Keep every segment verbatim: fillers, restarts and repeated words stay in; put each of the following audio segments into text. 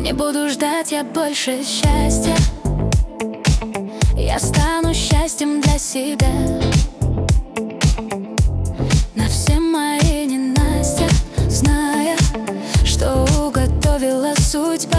Не буду ждать я больше счастья. Я стану счастьем для себя. На все мои ненастья, зная, что уготовила судьба,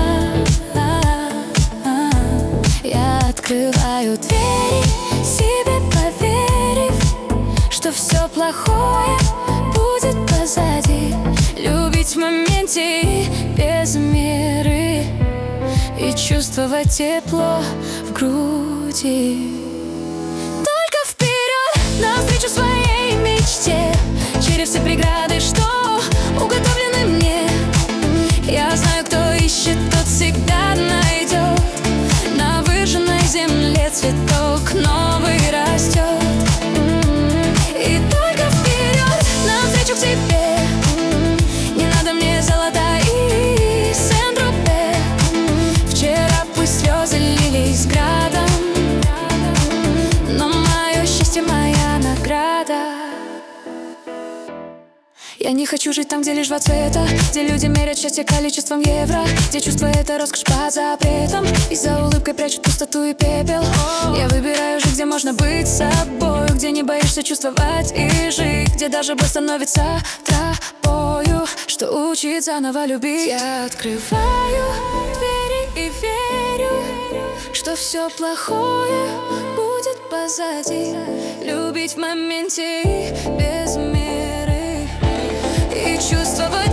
я открываю двери, себе поверив, что все плохое будет позади. Любить в моменте и без меры, и чувствовать тепло в груди. Только вперед, навстречу своей мечте, через все преграды, что уготовлены мне. Я знаю, кто ищет, тот всегда найдет. На выжженной земле цветок новый растет. И только вперед, навстречу к тебе. Не надо мне золота и Сен-Тропе. Вчера пусть слезы лились градом, но мое счастье моя награда. Я не хочу жить там, где лишь два цвета, где люди меряют счастье количеством евро, где чувство — это роскошь под запретом, и за улыбкой прячут пустоту и пепел. Я выбираю жить, где можно быть собой, где не боишься чувствовать и жить, где даже боль становится тропою, что учит заново любить. Я открываю двери и верю, что все плохое будет позади. Любить в моменте и без меры, и чувствовать